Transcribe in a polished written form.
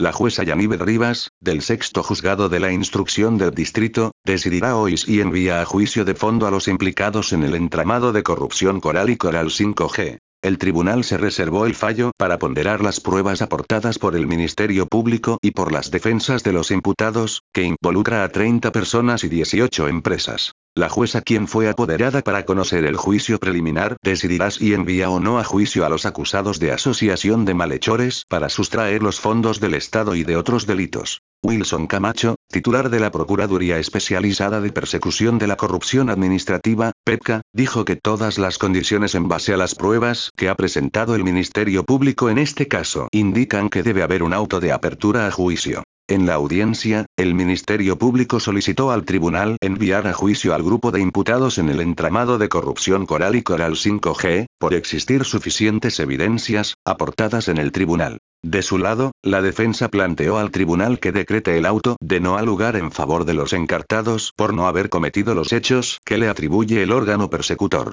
La jueza Yanibel Rivas, del sexto juzgado de la instrucción del distrito, decidirá hoy si envía a juicio de fondo a los implicados en el entramado de corrupción Coral y Coral 5G. El tribunal se reservó el fallo para ponderar las pruebas aportadas por el Ministerio Público y por las defensas de los imputados, que involucra a 30 personas y 18 empresas. La jueza, quien fue apoderada para conocer el juicio preliminar, decidirá si envía o no a juicio a los acusados de asociación de malhechores para sustraer los fondos del Estado y de otros delitos. Wilson Camacho, titular de la Procuraduría Especializada de Persecución de la Corrupción Administrativa, PEPCA, dijo que todas las condiciones en base a las pruebas que ha presentado el Ministerio Público en este caso indican que debe haber un auto de apertura a juicio. En la audiencia, el Ministerio Público solicitó al tribunal enviar a juicio al grupo de imputados en el entramado de corrupción Coral y Coral 5G, por existir suficientes evidencias aportadas en el tribunal. De su lado, la defensa planteó al tribunal que decrete el auto de no al lugar en favor de los encartados por no haber cometido los hechos que le atribuye el órgano persecutor.